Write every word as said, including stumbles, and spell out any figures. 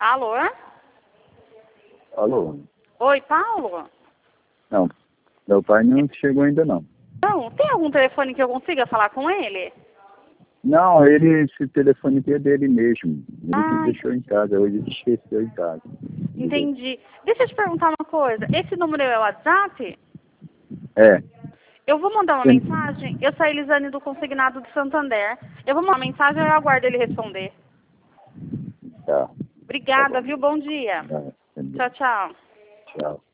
Alô? Alô? Oi, Paulo? Não, meu pai não chegou ainda não. Não, tem algum telefone que eu consiga falar com ele? Não, ele, esse telefone aqui é dele mesmo. Ele que Ai. deixou em casa, hoje ele esqueceu em casa. Entendi. Deixa eu te perguntar uma coisa. Esse número é o WhatsApp? É. Eu vou mandar uma Sim. mensagem. Eu sou a Elisane do Consignado de Santander. Eu vou mandar uma mensagem e eu aguardo ele responder. Tá. Obrigada, Tá bom. viu? Bom dia. Tá. Tchau, tchau. Tchau.